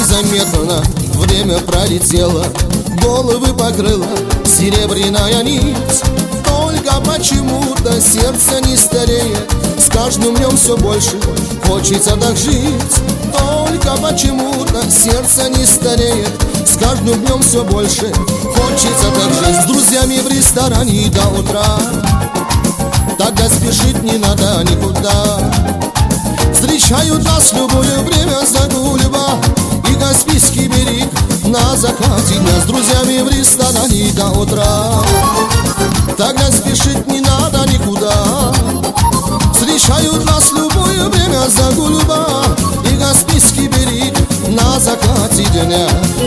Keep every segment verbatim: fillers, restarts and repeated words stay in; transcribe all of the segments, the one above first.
незаметно время пролетело, головы покрыла серебряная нить. Только почему-то сердце не стареет, с каждым днем все больше хочется так жить. Только почему-то сердце не стареет, с каждым днем все больше хочется так жить. С друзьями в ресторане до утра, тогда спешить не надо никуда. Встречают нас в любое время загульба и Каспийский берег на закате дня. С друзьями в ресторане до утра, тогда спешить не надо никуда. Встречают нас в любое время загульба и Каспийский берег на закате дня.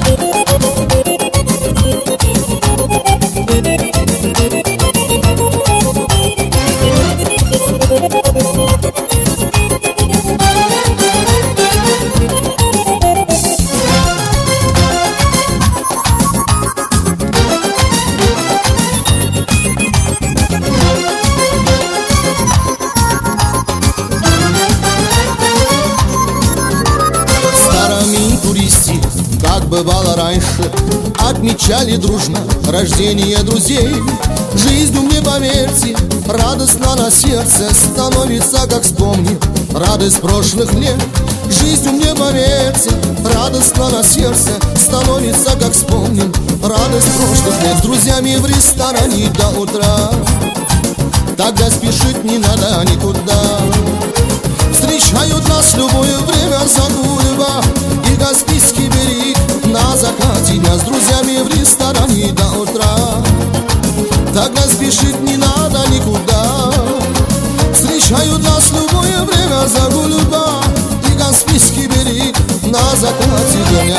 Как бывало раньше, отмечали дружно рождение друзей. Жизнью мне, поверьте, радостно на сердце становится, как вспомнив радость прошлых лет. Жизнью мне, поверьте, радостно на сердце становится, как вспомним радость прошлых лет. С друзьями в ресторане до утра, тогда спешить не надо никуда. Встречают нас в любое время загульба и Каспийский берег на закате дня. С друзьями в ресторане до утра, тогда спешить не надо никуда. Встречают нас в любое время загульба и Каспийский берег на закате дня.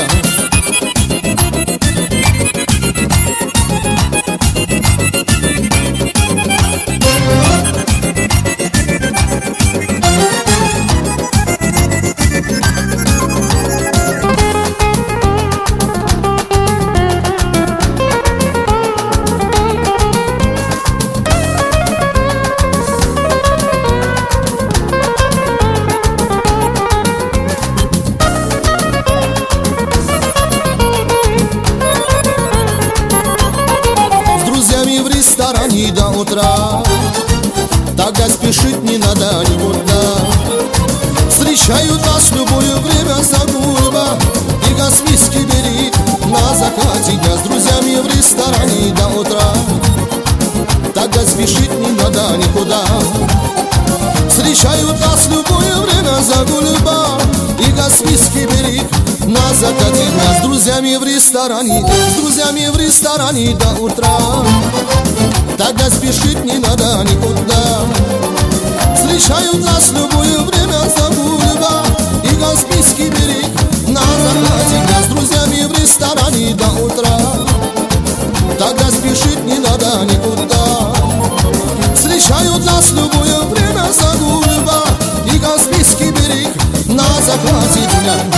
И до утра, тогда спешить не надо никуда. Встречают нас в любое время загульба и Каспийский берег на закате дня. С друзьями в ресторане до утра, тогда спешить не надо никуда. Встречают нас в любое время загульба и Каспийский берег на закате дня. С друзьями в ресторане, с друзьями в ресторане до утра, тогда спешить не надо никуда. Встречают нас в любое время загульба и Каспийский берег на закате дня. С друзьями в ресторане до утра, тогда спешить не надо никуда. Встречают нас в любое время загульба и Каспийский берег на закате дня.